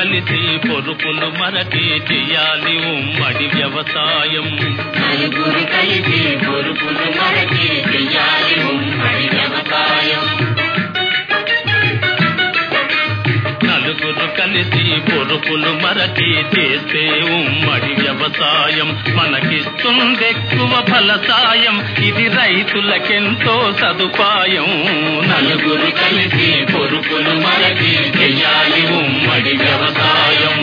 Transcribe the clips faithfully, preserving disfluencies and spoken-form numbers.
కలిసి పొరుపులు మరచి చెయ్యాలి ఉమ్మడి వ్యవసాయం. నలుగురు కలిసి పొరుపులు మరచి చెయ్యాలి ఉమ్మడి వ్యవసాయం. నలుగురు కలిసి పొరుపులు మరచి చేసే ఉమ్మడి వ్యవసాయం మనకిస్తుందెక్కువ ఫలసాయం. ఇది రైతులకెంతో సదుపాయం. నలుగురు కలిసి పొరుపులు మరచి చెయ్యాలి ఉమ్మడి వ్యవసాయం.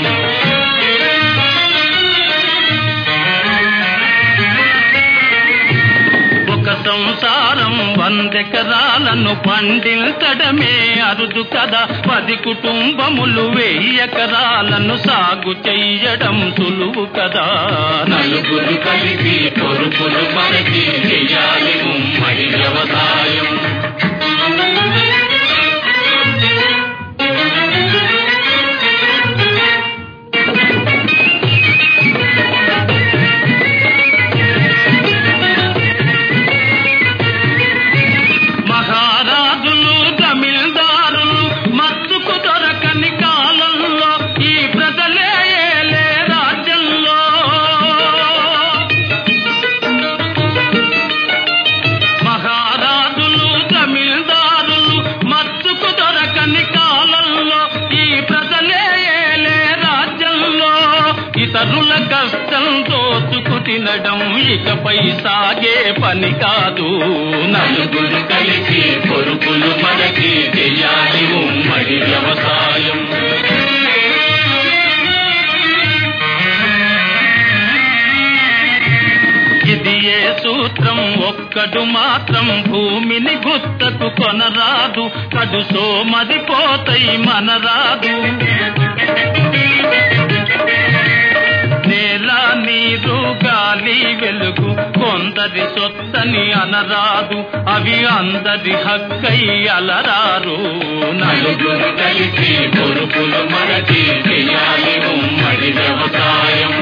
ఒక సంసారం వందెకరాలను పండించడమే అరుదు కదా. పది కుటుంబములు వెయ్యి ఎకరాలను సాగు చెయ్యడం సులువు కదా. నలుగురు కలిసి పొరుపులు మరచి చెయ్యాలి ఉమ్మడి వ్యవసాయం. ఇతరుల కష్టం దోచుకు తినడం ఇకపై సాగే పని కాదు. నలుగురు కలిసి పొరుపులు మరచి చెయ్యాలి ఉమ్మడి వ్యవసాయం. ఇది ఏ సూత్రం ఒక్కడు మాత్రం భూమిని గుత్తకు కొనరాదు. కడు సోమది పోతై మనరాదు. నేల నీరు గాలి వెలుగు కొందరి సొత్తని అనరాదు. అవి అందరి హక్కై అలరారు. నలుగురు కలిసి పొరుపులు మరచి చెయ్యాలి ఉమ్మడి వ్యవసాయం.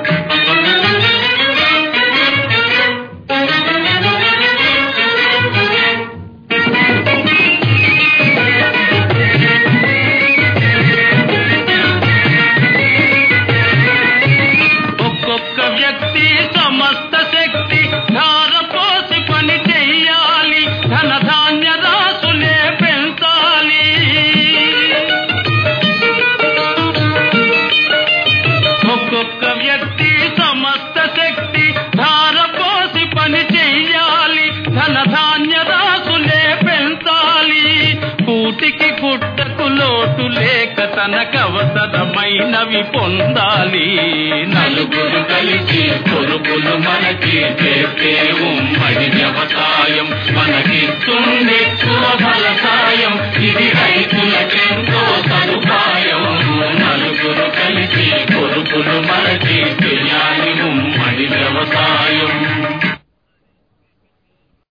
కూటికి పుట్టకు లోటు లేక తనకవసరమైనవి పొందాలి. నలుగురు కలిసి పొరుపులు మరచి చేసే ఉమ్మడి